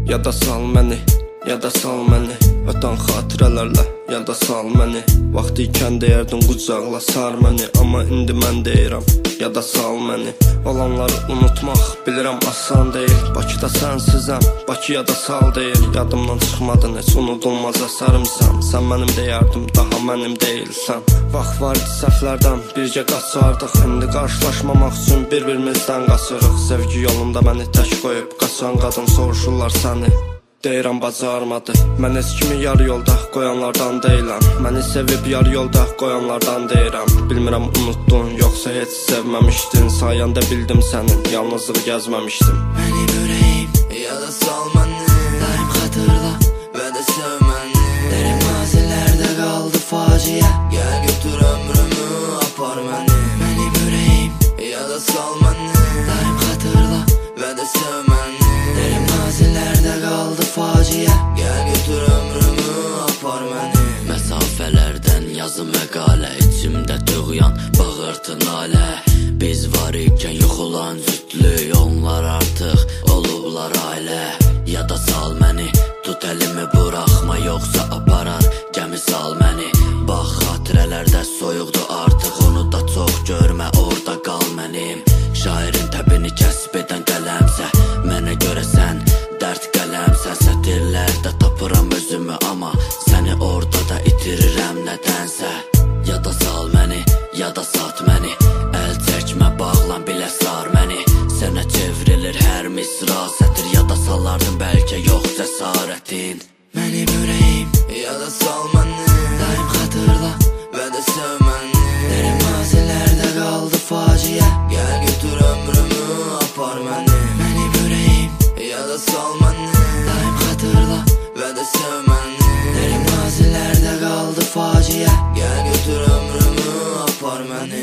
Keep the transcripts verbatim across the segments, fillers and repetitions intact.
Yada sal məni, yada sal məni, ötən xatirələrlə yada sal məni. Vaxtı ikən deyərdin qucaqla sar məni, amma indi mən deyirəm yada sal məni. Olanları unutmaq bilirəm asan deyil, Bakıda sənsizəm, Bakı yada sal deyil. Yadımdan çıxmadın heç, unudulmaz əsərimsən. Sən mənim deyərdim, daha mənim deyilsən. Vaxt var idi səhvlərdən bircə qaçardıq, indi qarşılaşmamaq üçün bir-birimizdən qaçırıq. Sevgi yolunda məni tək qoyub qaçan qadın soruşurlar səni, deyirəm bacarmadı. Mən heç kimi yarı yolda qoyanlardan deyiləm, məni sevib yarı yolda qoyanlardan deyirəm. Bilmirəm unuttun, yoxsa heç sevməmişdin, sayəndə bildim sənin, yalnızlıq gəzməmişdim. Mənim ürəyim yada sal məni, daim xatırla və də sev məni. Dərin mazilərdə qaldı faciə, gəl götür ömrümü, apar məni. Mənim ürəyim yada sal məni, daim xatırla və də sev məni. Dərin mazilərdə qaldı faciə, gəl götür ömrümü, apar məni. Məsafələrdən yazı məqalə, içimdə tüğyan, bağırtı nalə. Biz var ikən yox olan cütlük, onlar artıq olublar ailə. Yada sal məni, tut əlimi buraxma, yoxsa aparar gəmi sal məni. Bax xatirələrdə soyuqdur artıq, onu da çox görmə, orada qal mənim. Şairin təbini kəsb edən qələmsə, mənə görə sən dərd qələmsən. Sətirlərdə tapıram özümü, amma səni orada da itirirəm nədənsə. Yada sal məni, yada sat məni, əl çəkmə, bağlan, bilə sar məni. Sənə çevrilir hər misra, sətir yada salardın bəlkə yox cəsarətin. Mənim ürəyim yada sal məni, daim xatırla və də sev məni. Dərin mazilərdə qaldı faciə, gəl götür ömrümü, apar məni. Mənim ürəyim yada sal məni, daim xatırla və də sev məni. Dərin mazilərdə qaldı faciə, gəl götür ömrümü, apar məni.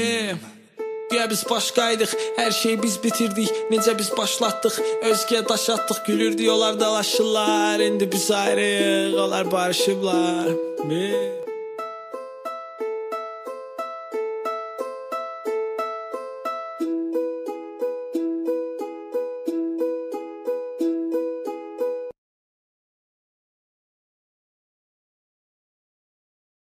Güya biz başqaydıq, hər şeyi biz bitirdik, necə biz başlatdıq, özgəyə daş atdıq, gülürdük, onlar dalaşırlar. İndi biz ayrıyıq, onlar barışıblar.